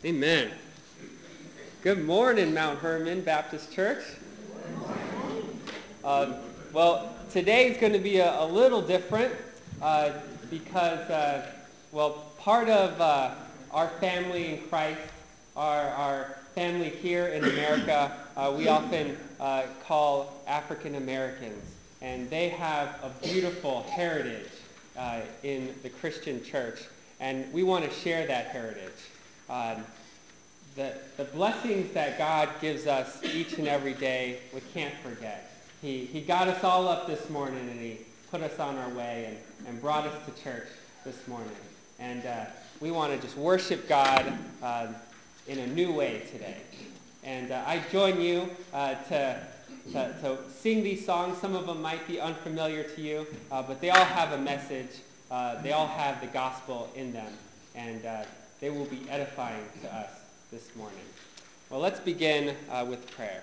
Amen. Good morning, Mount Hermon Baptist Church. Well, today is going to be a little different because, part of our family in Christ, our family here in America, we often call African Americans. And they have a beautiful heritage in the Christian church. And we want to share that heritage. The blessings that God gives us each and every day, we can't forget. He got us all up this morning, and he put us on our way and brought us to church this morning. And we want to just worship God in a new way today. And I join you to sing these songs. Some of them might be unfamiliar to you, but they all have a message. They all have the gospel in them, and they will be edifying to us this morning. Well, let's begin with prayer.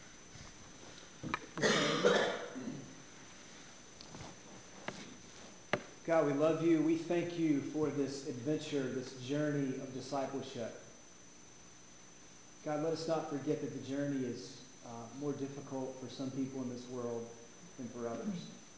God, we love you. We thank you for this adventure, this journey of discipleship. God, let us not forget that the journey is more difficult for some people in this world than for others.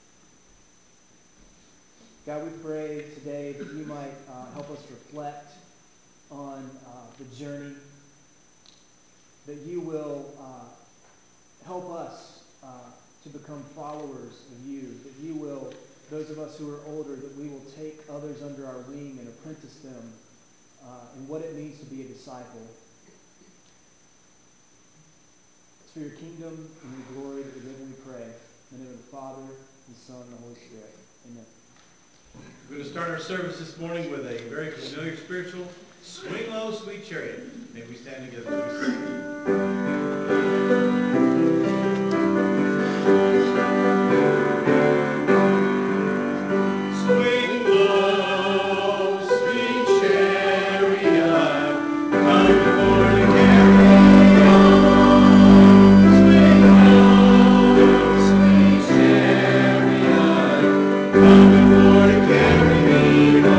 God, we pray today that you might help us reflect on the journey, that you will help us to become followers of you, that you will, those of us who are older, that we will take others under our wing and apprentice them in what it means to be a disciple. It's for your kingdom and your glory that we live and we pray. In the name of the Father, the Son, and the Holy Spirit. Amen. We're going to start our service this morning with a very familiar spiritual, Swing Low, Sweet Chariot. May we stand together.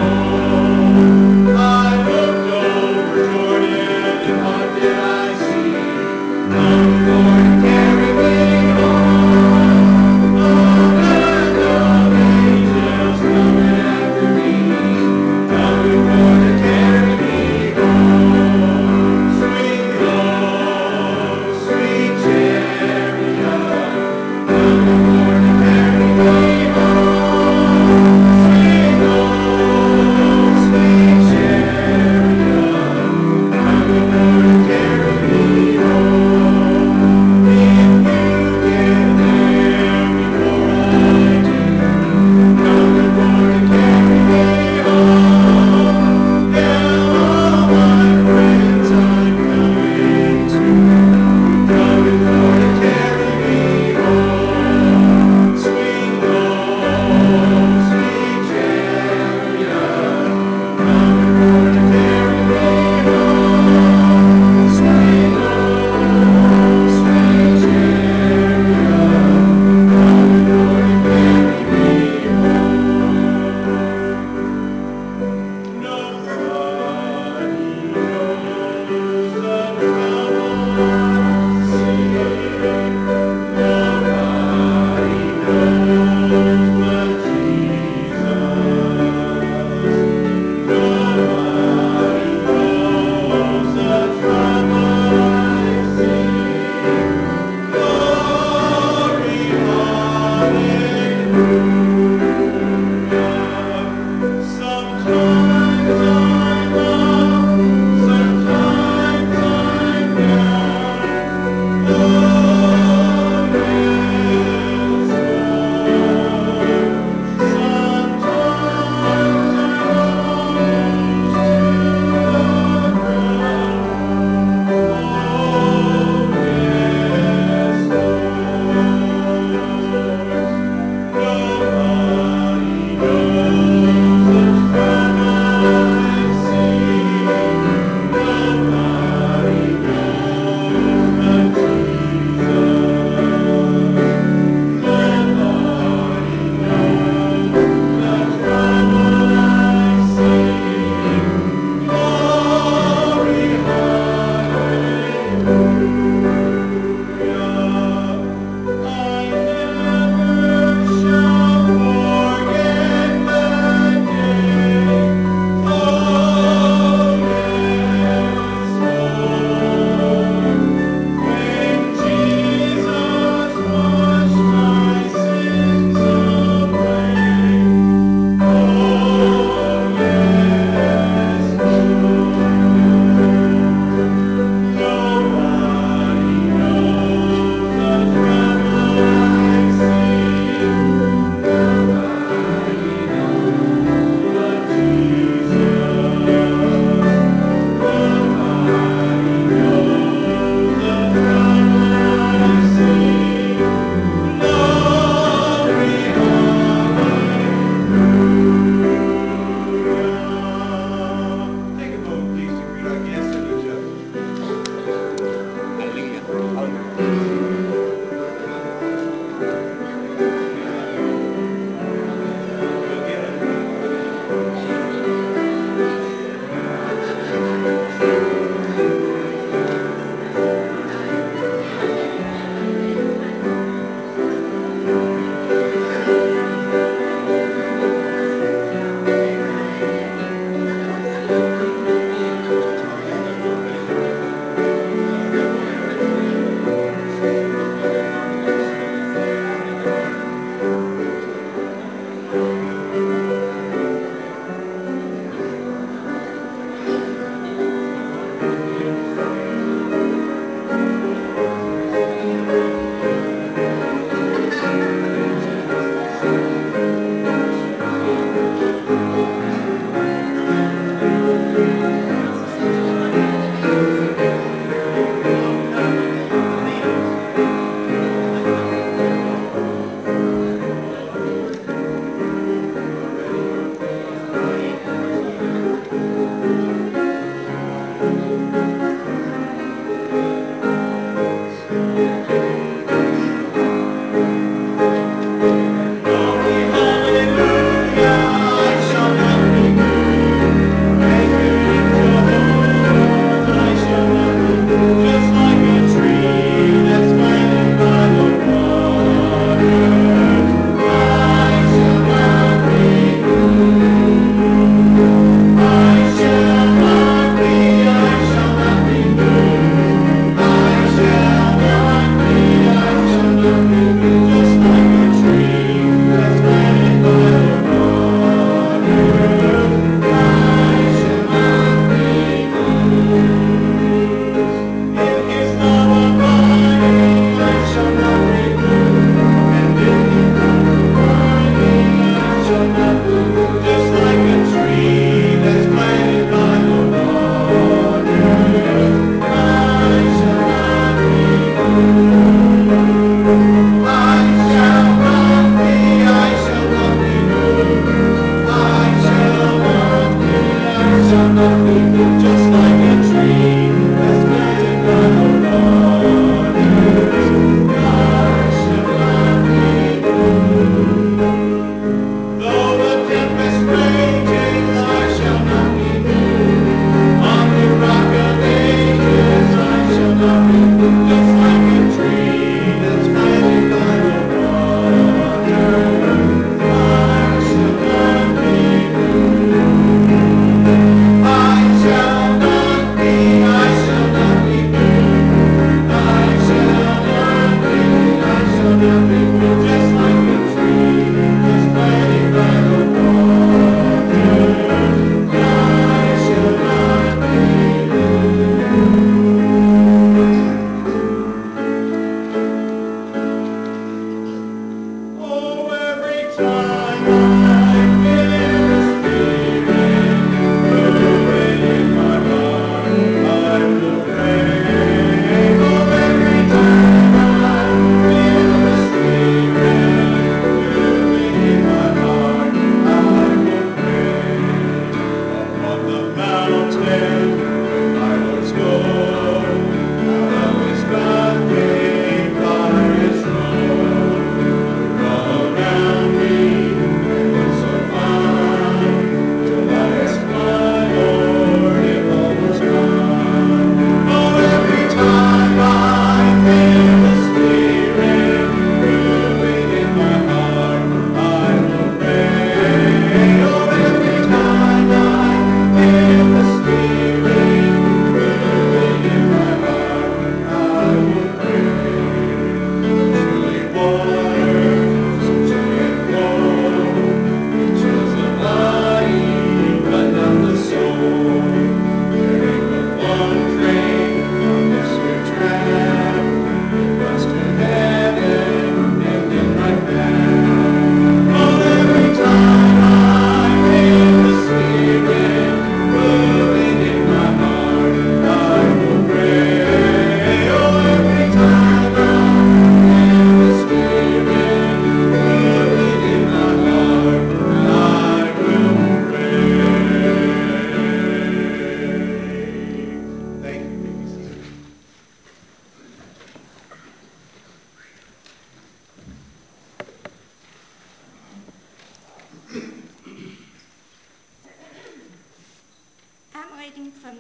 I looked over Jordan, and what did I see?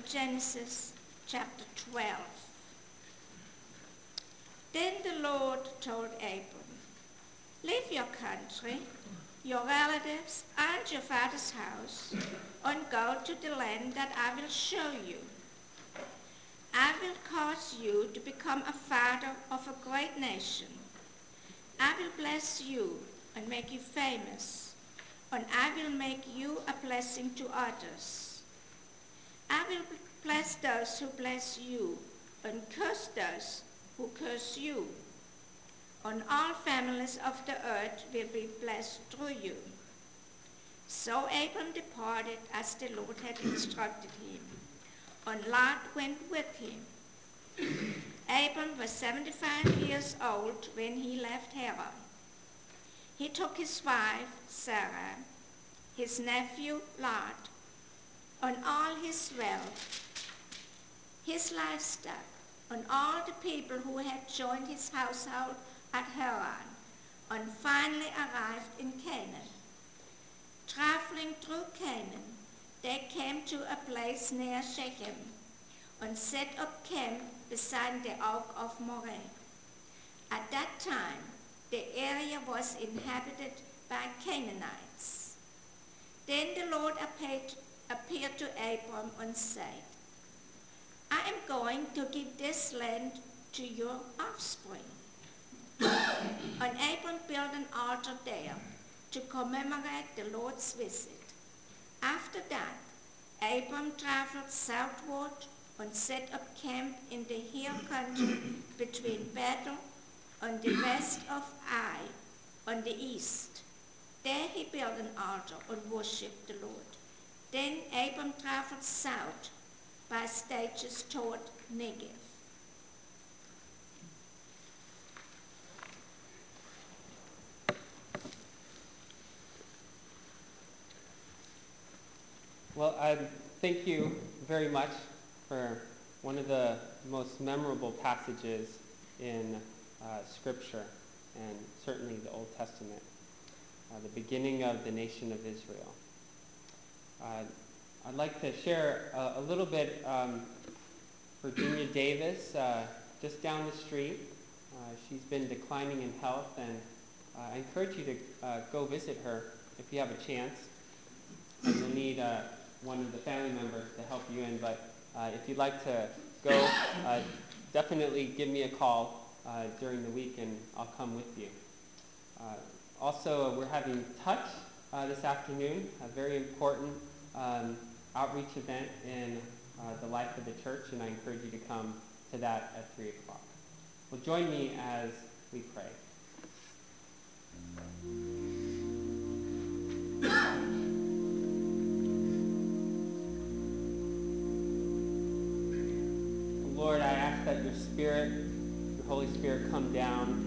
from Genesis chapter 12. Then the Lord told Abram, "Leave your country, your relatives, and your father's house, and go to the land that I will show you. I will cause you to become a father of a great nation. I will bless you and make you famous, and I will make you a blessing to others. I will bless those who bless you, and curse those who curse you. And all families of the earth will be blessed through you." So Abram departed as the Lord had instructed him, and Lot went with him. Abram was 75 years old when he left Haran. He took his wife Sarah, his nephew Lot, and all his wealth, his livestock, and all the people who had joined his household at Haran, and finally arrived in Canaan. Traveling through Canaan, they came to a place near Shechem and set up camp beside the oak of Moreh. At that time, the area was inhabited by Canaanites. Then the Lord appeared to Abram and said, "I am going to give this land to your offspring." And Abram built an altar there to commemorate the Lord's visit. After that, Abram traveled southward and set up camp in the hill country between Bethel on the west of Ai on the east. There he built an altar and worshipped the Lord. Then Abram traveled south by stages toward Negev. Well, I thank you very much for one of the most memorable passages in Scripture, and certainly the Old Testament, the beginning of the nation of Israel. I'd like to share a little bit. Virginia Davis, just down the street, she's been declining in health, and I encourage you to go visit her if you have a chance. And you'll need one of the family members to help you in, but if you'd like to go, definitely give me a call during the week and I'll come with you. Also, we're having Touch this afternoon, a very important outreach event in the life of the church, and I encourage you to come to that at 3 o'clock. Well, join me as we pray. Lord, I ask that your Spirit, your Holy Spirit, come down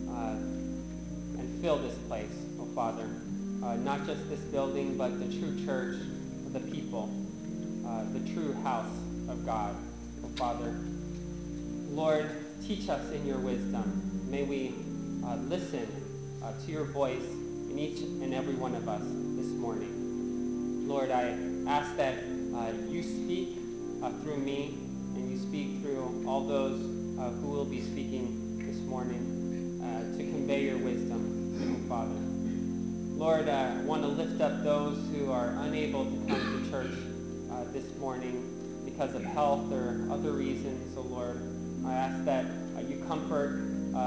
and fill this place, oh Father. Not just this building, but the true church, the people, the true house of God, oh Father. Lord, teach us in your wisdom. May we listen to your voice in each and every one of us this morning. Lord, I ask that you speak through me, and you speak through all those who will be speaking this morning to convey your wisdom, oh Father. Lord, I want to lift up those who are unable to come to church this morning because of health or other reasons. So Lord, I ask that you comfort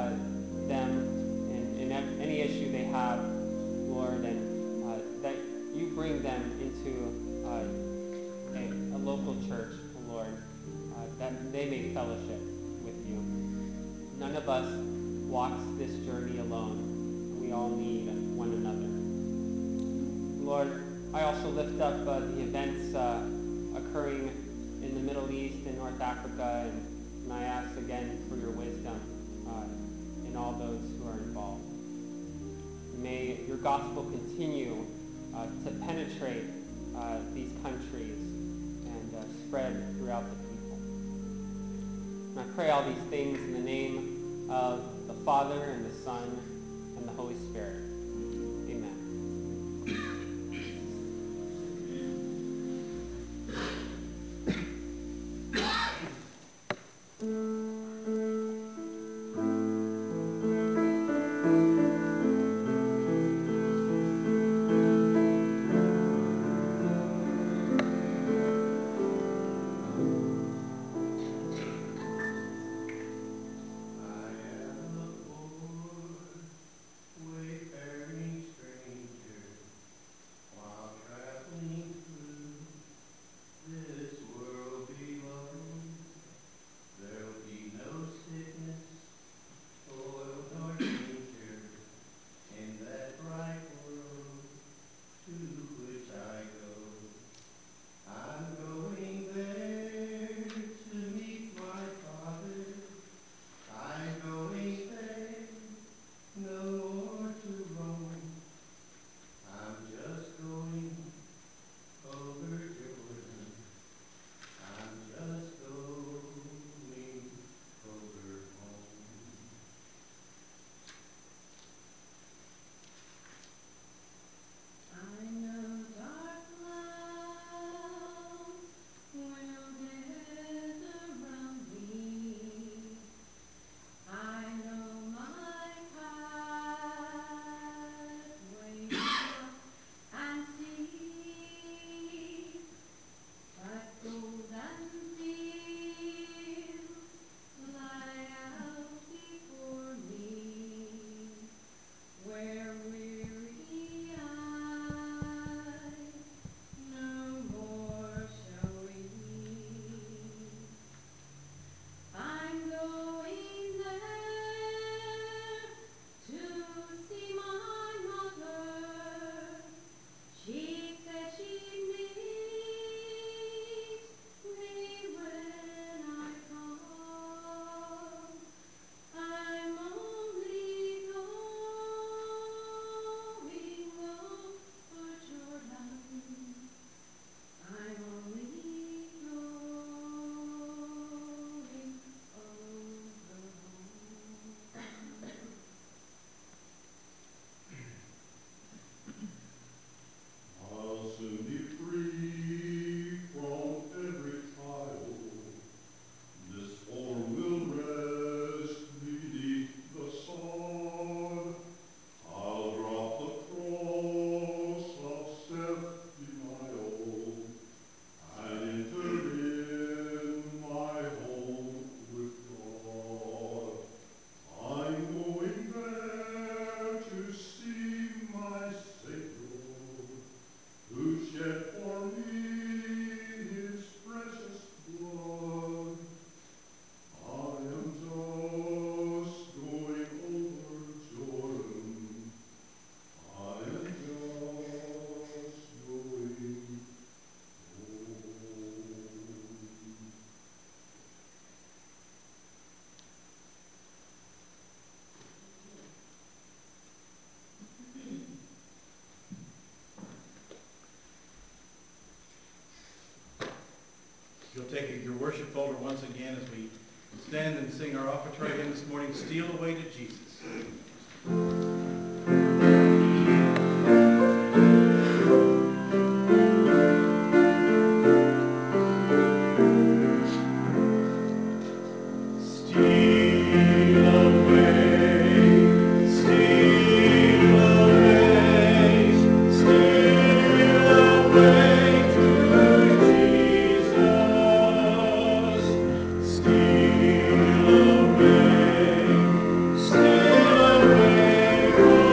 them in any issue they have, Lord, and that you bring them into a local church, Lord, that they may fellowship with you. None of us walks this journey alone. We all need one another. Lord, I also lift up the events occurring in the Middle East and North Africa, and I ask again for your wisdom in all those who are involved. May your gospel continue to penetrate these countries and spread throughout the people. And I pray all these things in the name of the Father, and the Son, and the Holy Spirit. Amen. You'll take your worship folder once again as we stand and sing our offertory hymn this morning, Steal Away to Jesus. Steal away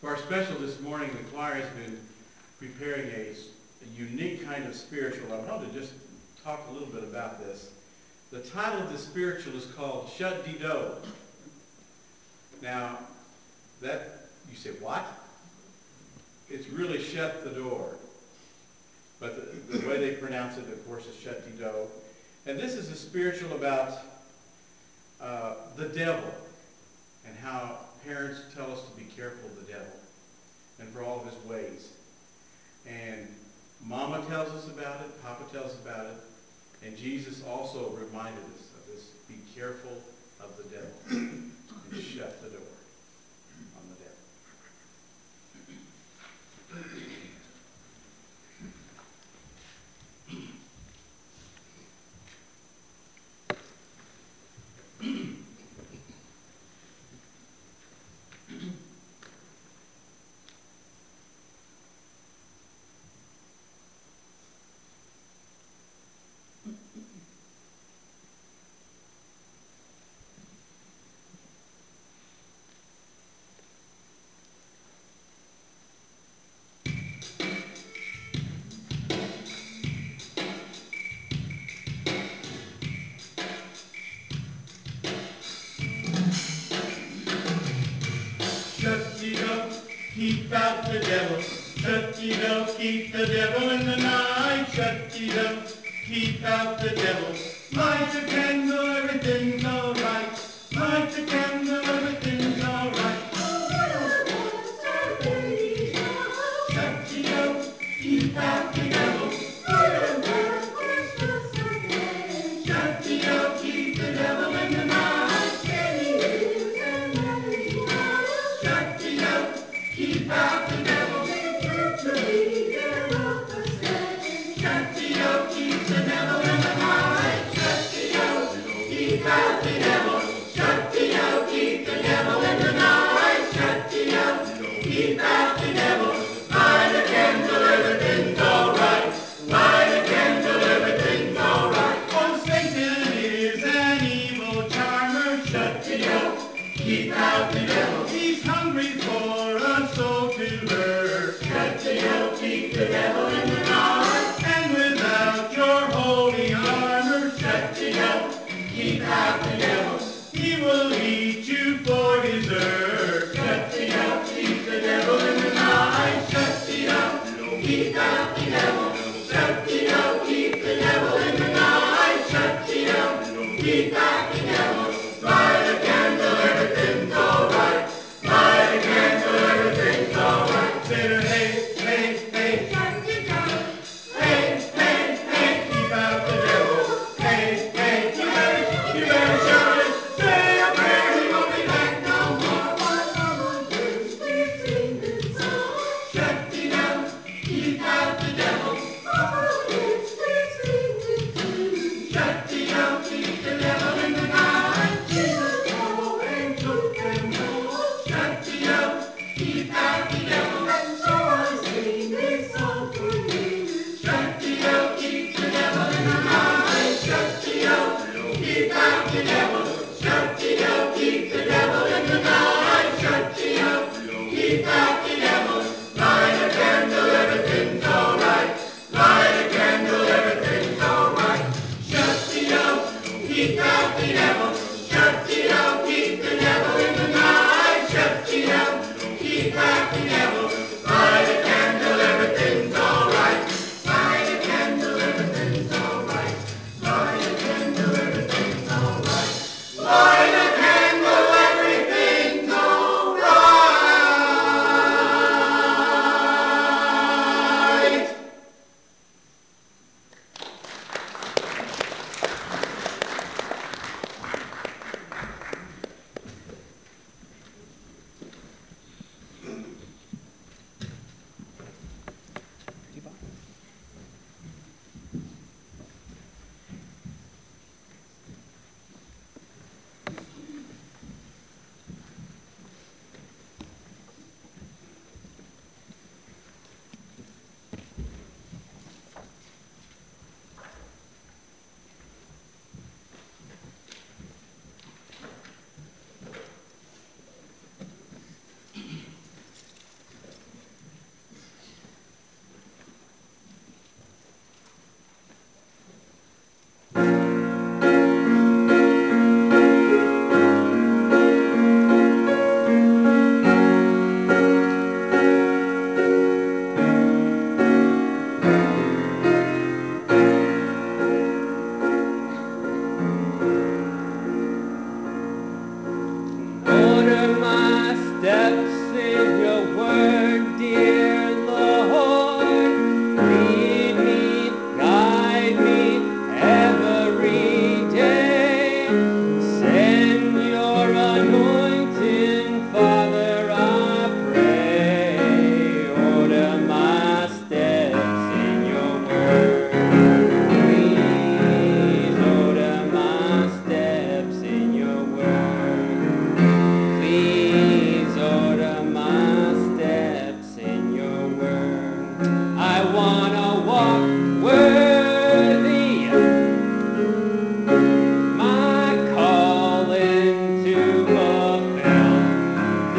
our special this morning, the choir has been preparing a unique kind of spiritual. I wanted to just talk a little bit about this. The title of the spiritual is called Shut-de-do. Now, you say, what? It's really shut the door. But the way they pronounce it, of course, is Shut-de-do. And this is a spiritual about the devil and how parents tell us to be careful of the devil and for all of his ways. And Mama tells us about it, Papa tells us about it, and Jesus also reminded us of this. Be careful of the devil and shut the door on the devil. Shut-de-do, keep out the devil. Shut-de-do, keep the devil in the night. Shut-de-do, keep out the devil. Light a candle, everything's all right. Light a candle, everything's all right. Shut-de-do, keep out the devil. Shut-de-do, keep the devil in the night. Shut-de-do, keep out the devil. Shut-de-do, keep the devil in the night. Shut-de-do, keep out the devil. Shut-de-do, keep the devil.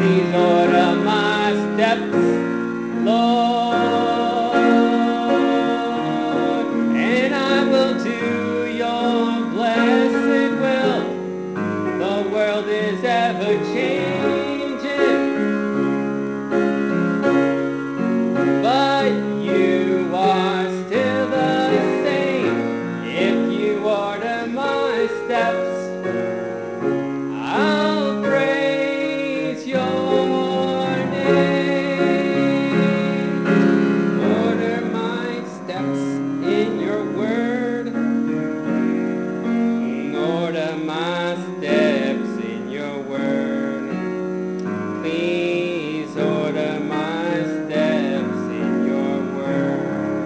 Please order my steps, Lord, and I will do your blessed will. The world is ever changing, but you are still the same. If you order my steps, I'll praise your name. Order my steps in your word. Order my steps in your word. Please order my steps in your word.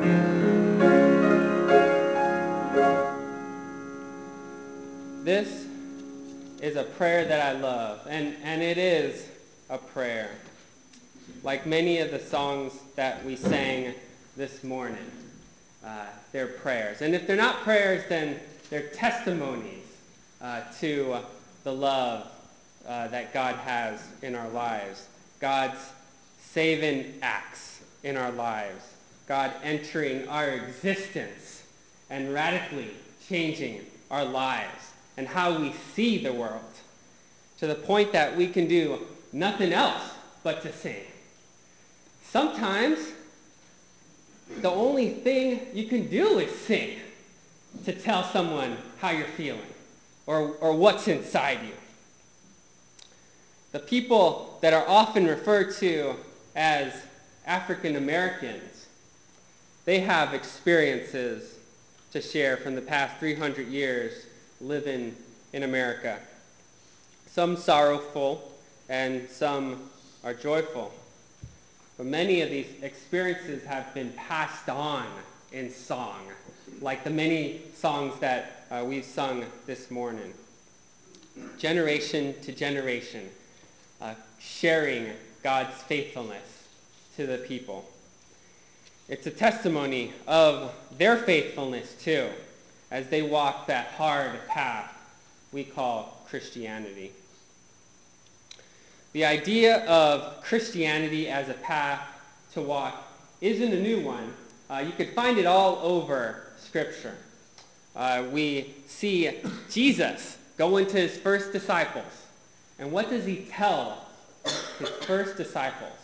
This is a prayer that I love, and it is a prayer. Like many of the songs that we sang this morning, they're prayers. And if they're not prayers, then they're testimonies to the love that God has in our lives. God's saving acts in our lives. God entering our existence and radically changing our lives and how we see the world, to the point that we can do nothing else but to sing. Sometimes the only thing you can do is sing to tell someone how you're feeling or what's inside you. The people that are often referred to as African Americans, they have experiences to share from the past 300 years living in America. Some sorrowful and some are joyful. But many of these experiences have been passed on in song, like the many songs that we've sung this morning. Generation to generation, sharing God's faithfulness to the people. It's a testimony of their faithfulness too, as they walk that hard path we call Christianity. The idea of Christianity as a path to walk isn't a new one. You could find it all over Scripture. We see Jesus go into his first disciples. And what does he tell his first disciples?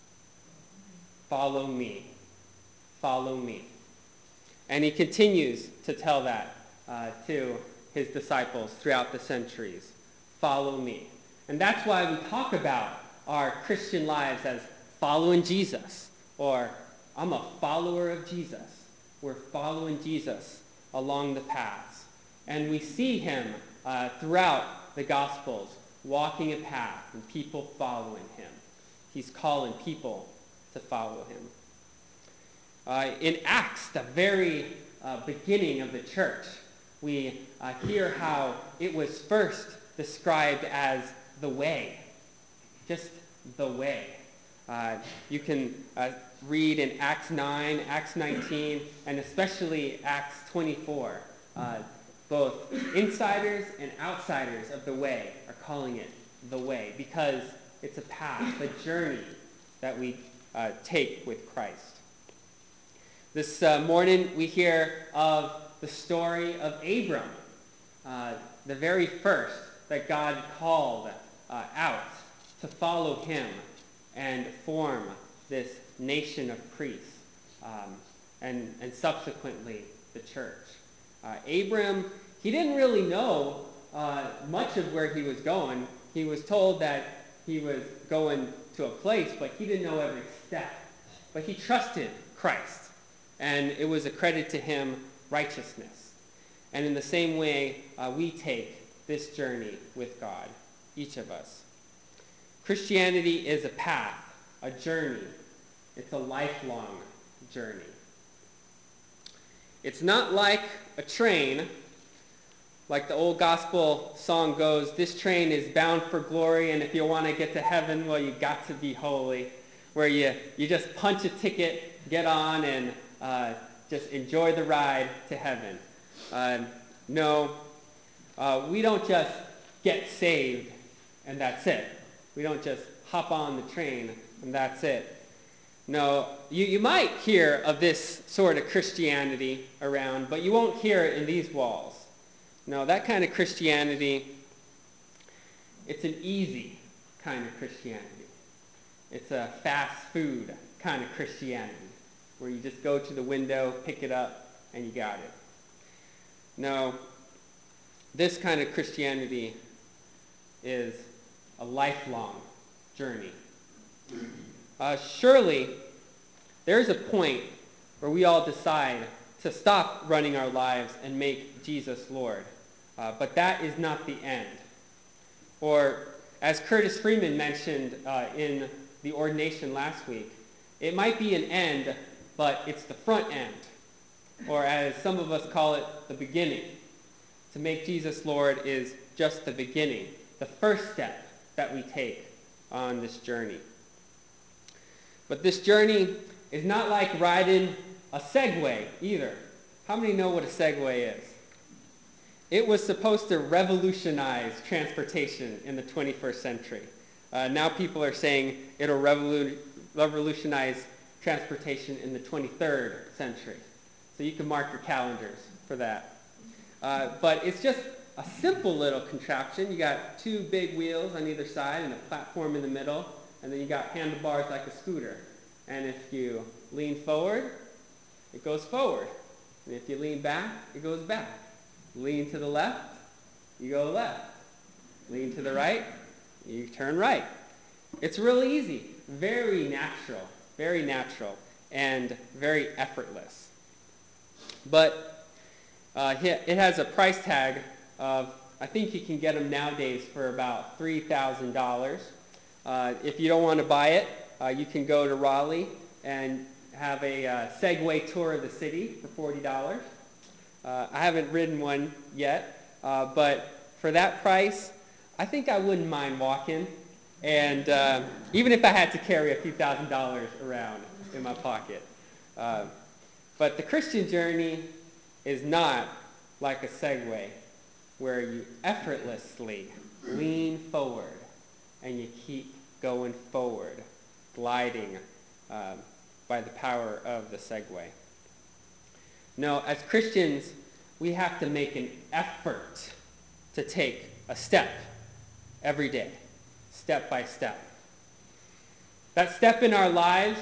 Follow me. Follow me. And he continues to tell that to his disciples throughout the centuries. Follow me. And that's why we talk about our Christian lives as following Jesus, or I'm a follower of Jesus. We're following Jesus along the paths. And we see him throughout the Gospels walking a path and people following him. He's calling people to follow him. In Acts, the very beginning of the church, we hear how it was first described as the way, just the way. You can read in Acts 9, Acts 19, and especially Acts 24. Both insiders and outsiders of the way are calling it the way because it's a path, a journey that we take with Christ. This morning we hear of the story of Abram, the very first that God called out to follow him and form this nation of priests, and subsequently the church. Abram, he didn't really know much of where he was going. He was told that he was going to a place, but he didn't know every step. But he trusted Christ, and it was accredited to him righteousness. And in the same way, we take this journey with God, each of us. Christianity is a path, a journey. It's a lifelong journey. It's not like a train, like the old gospel song goes, this train is bound for glory, and if you want to get to heaven, well, you got to be holy, where you just punch a ticket, get on, and just enjoy the ride to heaven. No, we don't just get saved and that's it. We don't just hop on the train and that's it. No, you might hear of this sort of Christianity around, but you won't hear it in these walls. No, that kind of Christianity, it's an easy kind of Christianity. It's a fast food kind of Christianity, where you just go to the window, pick it up, and you got it. No, this kind of Christianity is a lifelong journey. Surely, there's a point where we all decide to stop running our lives and make Jesus Lord. But that is not the end. Or, as Curtis Freeman mentioned in the ordination last week, it might be an end, but it's the front end. Or as some of us call it, the beginning. To make Jesus Lord is just the beginning, the first step that we take on this journey. But this journey is not like riding a Segway either. How many know what a Segway is? It was supposed to revolutionize transportation in the 21st century. Now people are saying it'll revolutionize transportation in the 23rd century. So you can mark your calendars for that. But it's just a simple little contraption. You got two big wheels on either side and a platform in the middle, and then you got handlebars like a scooter. And if you lean forward, it goes forward. And if you lean back, it goes back. Lean to the left, you go left. Lean to the right, you turn right. It's really easy, very natural, and very effortless. But it has a price tag of, I think you can get them nowadays for about $3,000. If you don't want to buy it, you can go to Raleigh and have a Segway tour of the city for $40. I haven't ridden one yet, but for that price, I think I wouldn't mind walking. And even if I had to carry a few $1,000s around in my pocket. But the Christian journey is not like a Segway where you effortlessly lean forward and you keep going forward, gliding by the power of the Segway. No, as Christians, we have to make an effort to take a step every day, step by step. That step in our lives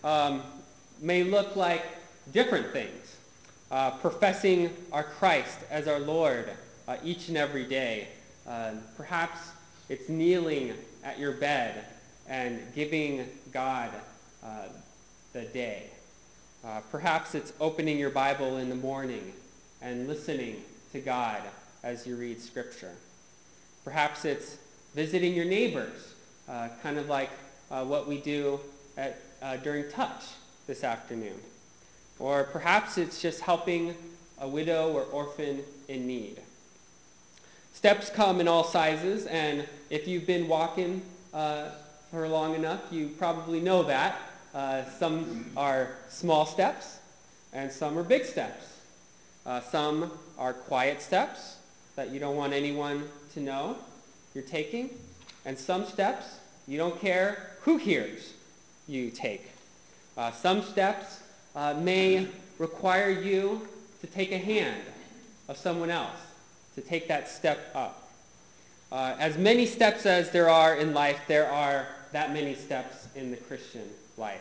may look like different things. Professing our Christ as our Lord each and every day. Perhaps it's kneeling at your bed and giving God the day. Perhaps it's opening your Bible in the morning and listening to God as you read Scripture. Perhaps it's visiting your neighbors, kind of like what we do during Touch this afternoon. Or perhaps it's just helping a widow or orphan in need. Steps come in all sizes, and if you've been walking for long enough, you probably know that. Some are small steps, and some are big steps. Some are quiet steps that you don't want anyone to know you're taking, and some steps you don't care who hears you take. Some steps may require you to take a hand of someone else, to take that step up. As many steps as there are in life, there are that many steps in the Christian life.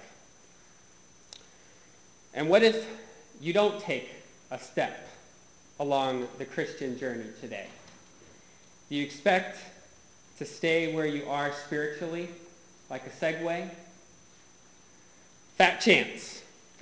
And what if you don't take a step along the Christian journey today? Do you expect to stay where you are spiritually, like a Segway? Fat chance.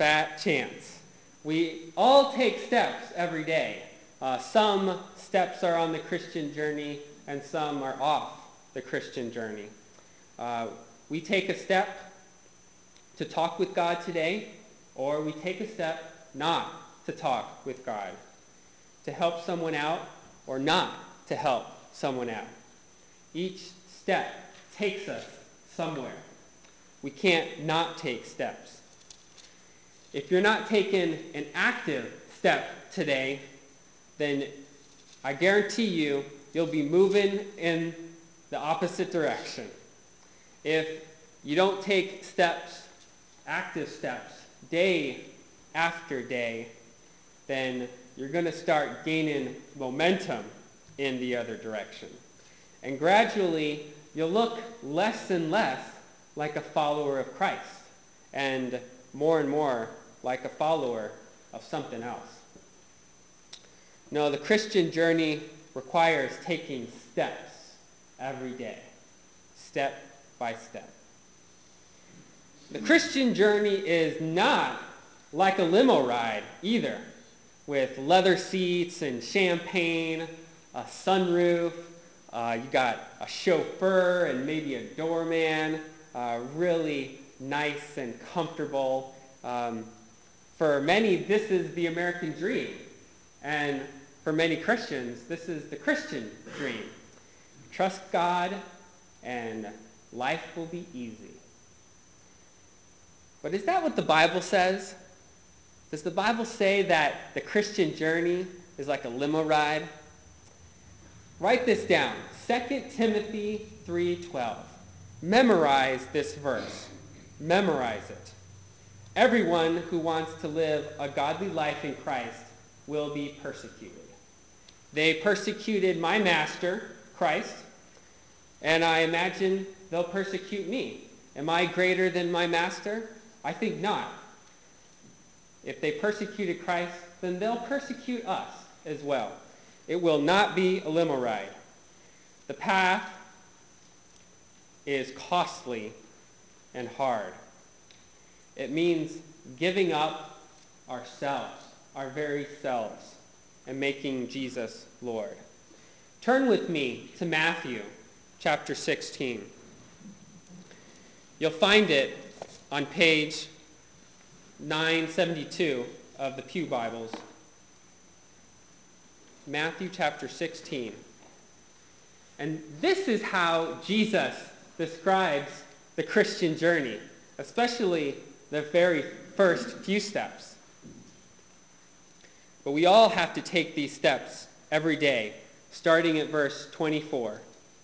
We all take steps every day. Some steps are on the Christian journey and some are off the Christian journey. We take a step to talk with God today, or we take a step not to talk with God, to help someone out or not to help someone out. Each step takes us somewhere. We can't not take steps. If you're not taking an active step today, then I guarantee you'll be moving in the opposite direction. if you don't take steps, active steps, day after day, then you're going to start gaining momentum in the other direction. And gradually, you'll look less and less like a follower of Christ, and more like a follower of something else. No, the Christian journey requires taking steps every day, step by step. The Christian journey is not like a limo ride either, with leather seats and champagne, a sunroof, you got a chauffeur and maybe a doorman, really nice and comfortable. For many, this is the American dream. And for many Christians, this is the Christian dream. Trust God and life will be easy. But is that what the Bible says? Does the Bible say that the Christian journey is like a limo ride? Write this down, 2 Timothy 3:12. Memorize this verse. Memorize it. Everyone who wants to live a godly life in Christ will be persecuted. They persecuted my master, Christ, and I imagine they'll persecute me. Am I greater than my master? I think not. If they persecuted Christ, then they'll persecute us as well. It will not be a limo ride. The path is costly and hard. It means giving up ourselves, our very selves, and making Jesus Lord. Turn with me to Matthew chapter 16. You'll find it on page 972 of the Pew Bibles. Matthew chapter 16. And this is how Jesus describes the Christian journey, especially the very first few steps. But we all have to take these steps every day, starting at verse 24.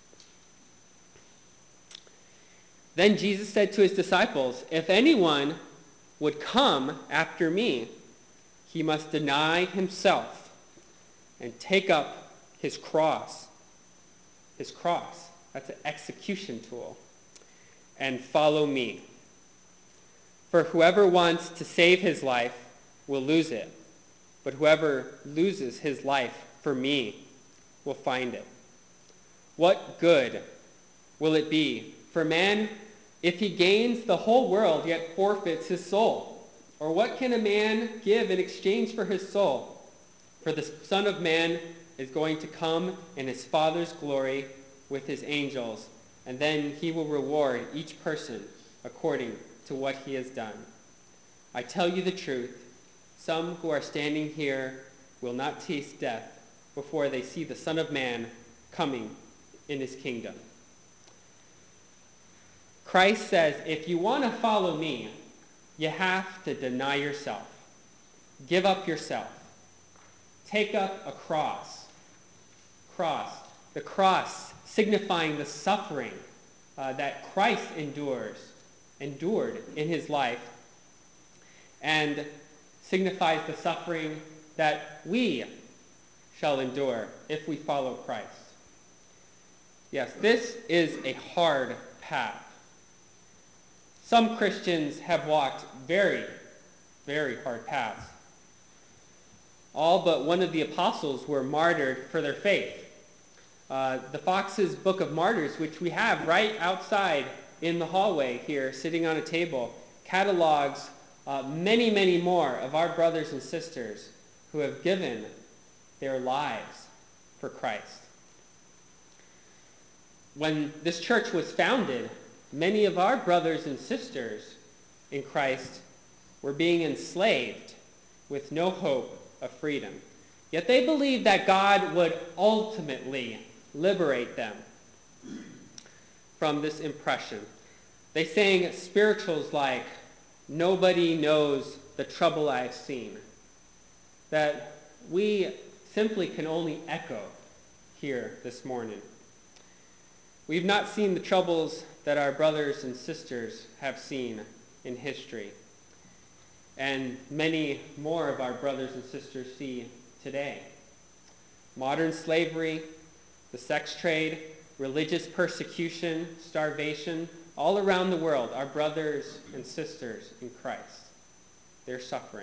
Then Jesus said to his disciples, "If anyone would come after me, he must deny himself and take up his cross." His cross, that's an execution tool. "And follow me. For whoever wants to save his life will lose it, but whoever loses his life for me will find it. What good will it be for man if he gains the whole world yet forfeits his soul? Or what can a man give in exchange for his soul? For the Son of Man is going to come in his Father's glory with his angels, and then he will reward each person according to what he has done. I tell you the truth, some who are standing here will not taste death before they see the Son of Man coming in his kingdom." Christ says, if you want to follow me, you have to deny yourself. Give up yourself. Take up a cross. Cross. The cross signifying the suffering that Christ endured in his life, and signifies the suffering that we shall endure if we follow Christ. Yes, this is a hard path. Some Christians have walked very, very hard paths. All but one of the apostles were martyred for their faith. The Fox's Book of Martyrs, which we have right outside in the hallway here, sitting on a table, catalogs many, many more of our brothers and sisters who have given their lives for Christ. When this church was founded, many of our brothers and sisters in Christ were being enslaved with no hope of freedom. Yet they believed that God would ultimately liberate them from this oppression. They sang spirituals like, "Nobody knows the trouble I've seen," that we simply can only echo here this morning. We've not seen the troubles that our brothers and sisters have seen in history, and many more of our brothers and sisters see today. Modern slavery, the sex trade, religious persecution, starvation, all around the world, our brothers and sisters in Christ, they're suffering.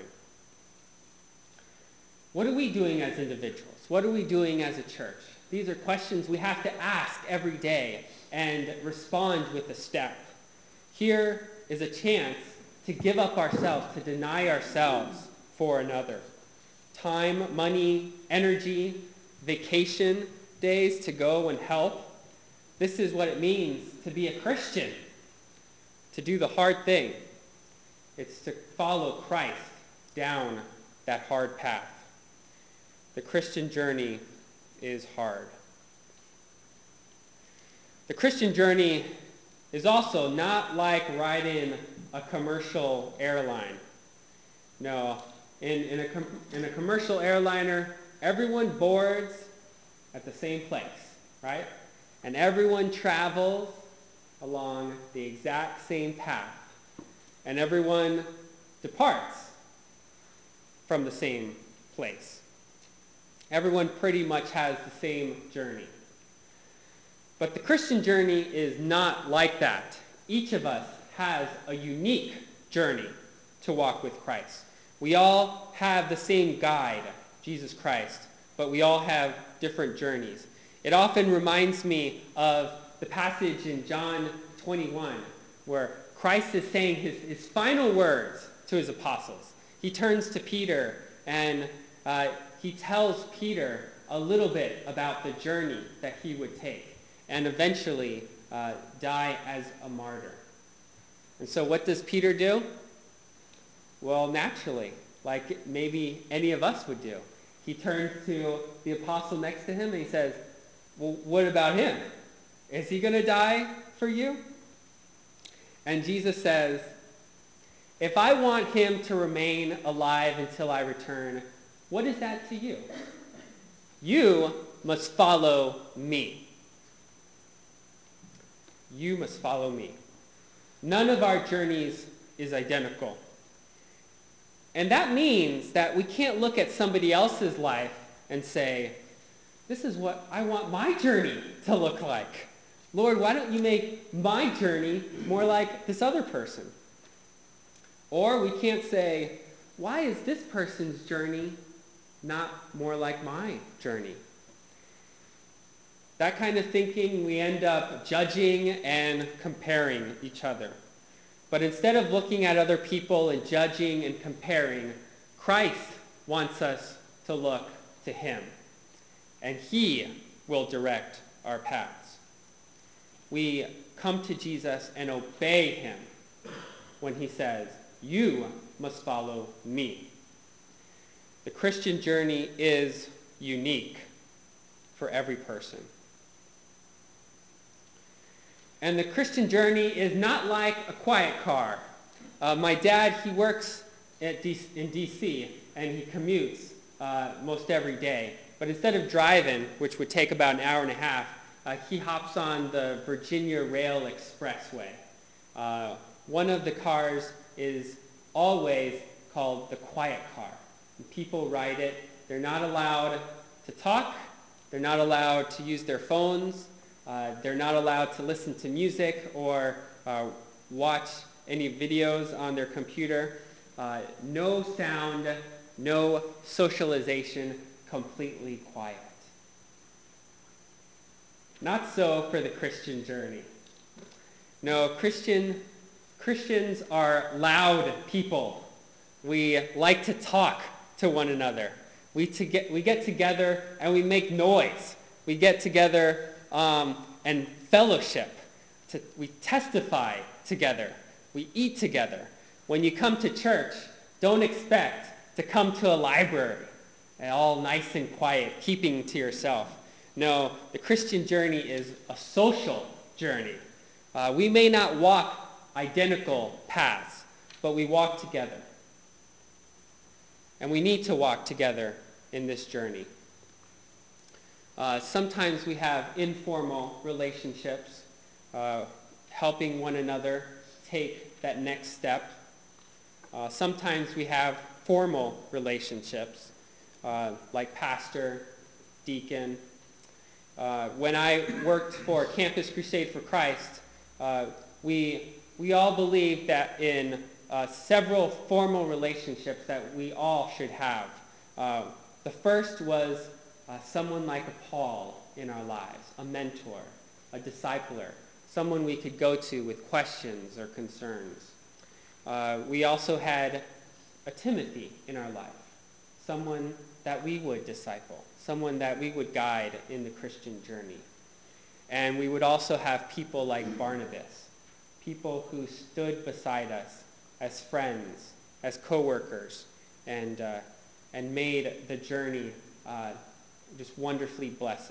What are we doing as individuals? What are we doing as a church? These are questions we have to ask every day and respond with a step. Here is a chance to give up ourselves, to deny ourselves for another. Time, money, energy, vacation days to go and help. This is what it means to be a Christian, to do the hard thing. It's to follow Christ down that hard path. The Christian journey is hard. The Christian journey is also not like riding a commercial airline. No, in a commercial airliner, everyone boards at the same place, right? And everyone travels along the exact same path. And everyone departs from the same place. Everyone pretty much has the same journey. But the Christian journey is not like that. Each of us has a unique journey to walk with Christ. We all have the same guide, Jesus Christ, but we all have different journeys. It often reminds me of the passage in John 21 where Christ is saying his final words to his apostles. He turns to Peter and he tells Peter a little bit about the journey that he would take and eventually die as a martyr. And so what does Peter do? Well, naturally, like maybe any of us would do. He turns to the apostle next to him and he says, well, what about him? Is he going to die for you? And Jesus says, if I want him to remain alive until I return, what is that to you? You must follow me. You must follow me. None of our journeys is identical. And that means that we can't look at somebody else's life and say, this is what I want my journey to look like. Lord, why don't you make my journey more like this other person? Or we can't say, why is this person's journey not more like my journey? That kind of thinking, we end up judging and comparing each other. But instead of looking at other people and judging and comparing, Christ wants us to look to him. And he will direct our paths. We come to Jesus and obey him when he says, you must follow me. The Christian journey is unique for every person. And the Christian journey is not like a quiet car. My dad, he works in D.C. and he commutes most every day. But instead of driving, which would take about an hour and a half, he hops on the Virginia Rail Expressway. One of the cars is always called the quiet car. And people ride it. They're not allowed to talk. They're not allowed to use their phones. They're not allowed to listen to music or watch any videos on their computer. No sound, no socialization, completely quiet. Not so for the Christian journey. No, Christians are loud people. We like to talk to one another. We get together and we make noise. We get together and fellowship. We testify together. We eat together. When you come to church, don't expect to come to a library, all nice and quiet, keeping to yourself. No, the Christian journey is a social journey. We may not walk identical paths, but we walk together. And we need to walk together in this journey. Sometimes we have informal relationships, helping one another take that next step. Sometimes we have formal relationships, like pastor, deacon. When I worked for Campus Crusade for Christ, we all believe that in several formal relationships that we all should have. The first was someone like a Paul in our lives, a mentor, a discipler, someone we could go to with questions or concerns. We also had a Timothy in our life, someone that we would disciple, someone that we would guide in the Christian journey. And we would also have people like Barnabas, people who stood beside us as friends, as co-workers, and made the journey just wonderfully blessed.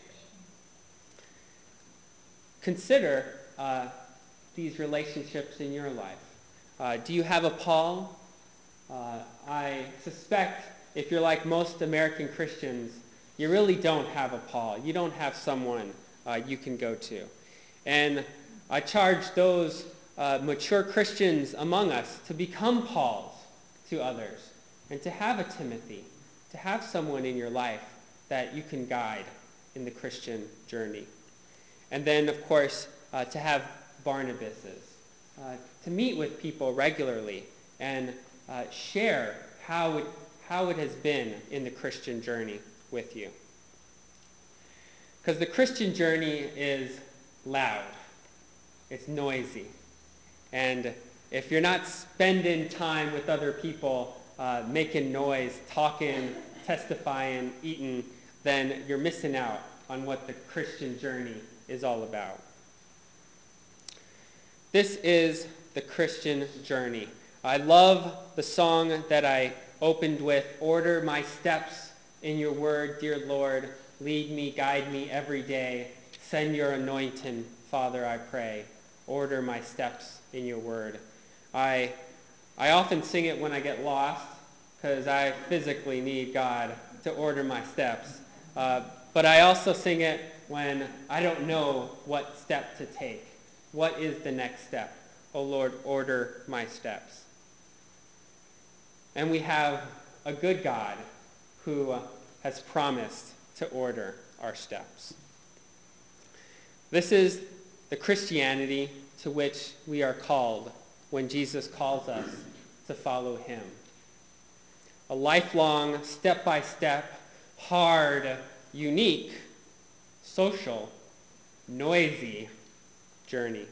Consider these relationships in your life. Do you have a Paul? I suspect if you're like most American Christians, you really don't have a Paul. You don't have someone you can go to. And I charge those mature Christians among us to become Pauls to others and to have a Timothy, to have someone in your life that you can guide in the Christian journey. And then, of course, to have Barnabases, to meet with people regularly and share how it has been in the Christian journey with you. Because the Christian journey is loud. It's noisy. And if you're not spending time with other people, making noise, talking, testifying, eating, then you're missing out on what the Christian journey is all about. This is the Christian journey. I love the song that I opened with, "Order my steps in your word, dear Lord. Lead me, guide me every day. Send your anointing, Father, I pray. Order my steps in your word." I often sing it when I get lost because I physically need God to order my steps. But I also sing it when I don't know what step to take. What is the next step? Oh Lord, order my steps. And we have a good God who has promised to order our steps. This is the Christianity to which we are called when Jesus calls us to follow him. A lifelong, step-by-step, hard, unique, social, noisy journey.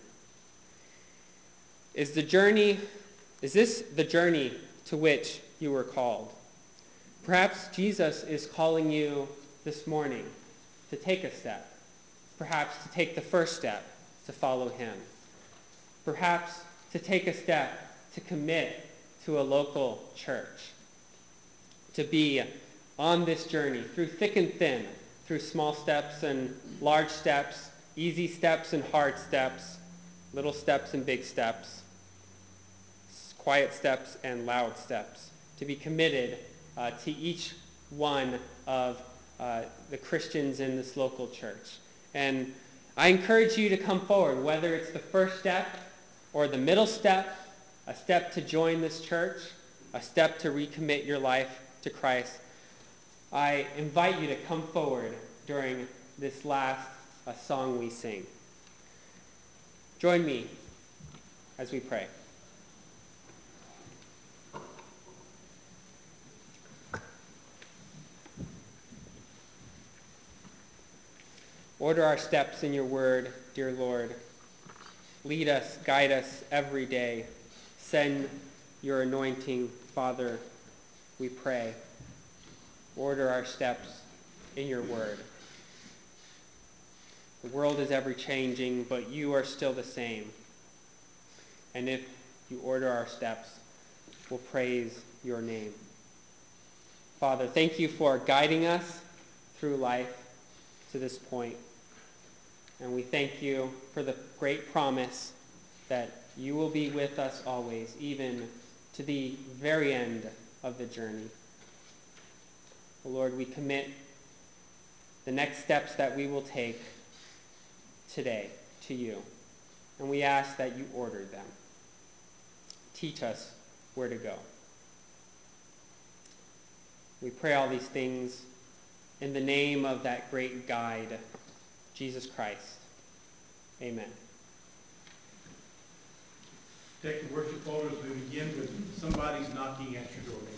Is this the journey to which you were called? Perhaps Jesus is calling you this morning to take a step. Perhaps to take the first step to follow him. Perhaps to take a step to commit to a local church. To be on this journey through thick and thin, through small steps and large steps, easy steps and hard steps, little steps and big steps, quiet steps and loud steps. To be committed to each one of the Christians in this local church. And I encourage you to come forward, whether it's the first step or the middle step, a step to join this church, a step to recommit your life to Christ. I invite you to come forward during this last song we sing. Join me as we pray. Order our steps in your word, dear Lord. Lead us, guide us every day. Send your anointing, Father, we pray. Order our steps in your word. The world is ever changing, but you are still the same. And if you order our steps, we'll praise your name. Father, thank you for guiding us through life to this point. And we thank you for the great promise that you will be with us always, even to the very end of the journey. Oh Lord, we commit the next steps that we will take today to you. and we ask that you order them. Teach us where to go. We pray all these things in the name of that great guide, Jesus Christ. Amen. Take the worship folders. We begin with Somebody's Knocking at Your Door.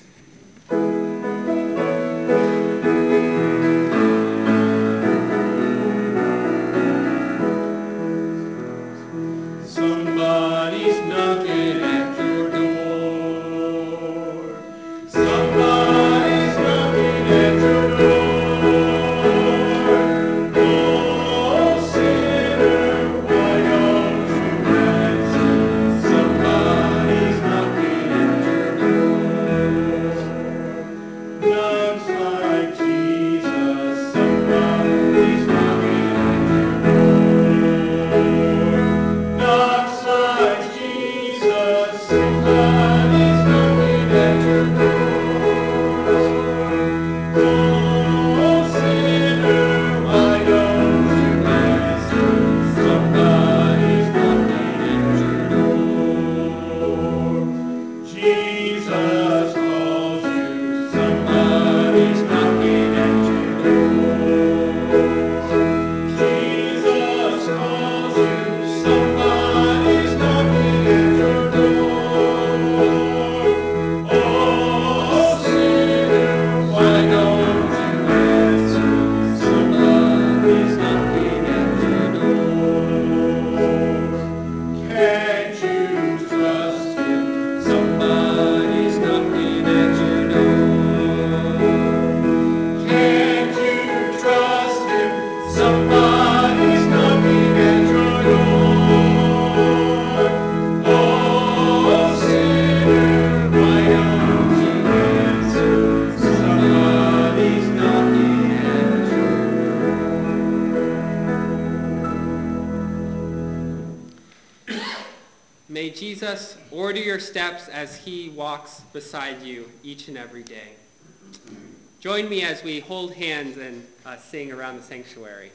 Somebody's knocking at your door. Somebody's knocking at your door. Oh, sinner, why don't you answer? Somebody's knocking at your door. Knocks like Jesus. Somebody's knocking at your door. Knocks like Jesus, somebody's knocking at your door. Oh, sinner, why don't you answer? Somebody's knocking at your door. Jesus calls you, somebody's knocking at your door. Jesus calls you, somebody's knocking at your door. Oh, sinner, why don't you answer? Somebody's knocking at your door. Can't you trust him? Somebody's knocking at your door. Can't you trust him? Somebody's knocking at your door. Oh, sinner, why don't you answer? Somebody's knocking at your door. May Jesus order your steps as he walks beside you each and every day. Join me as we hold hands and sing around the sanctuary.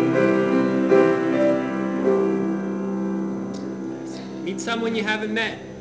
Meet someone you haven't met.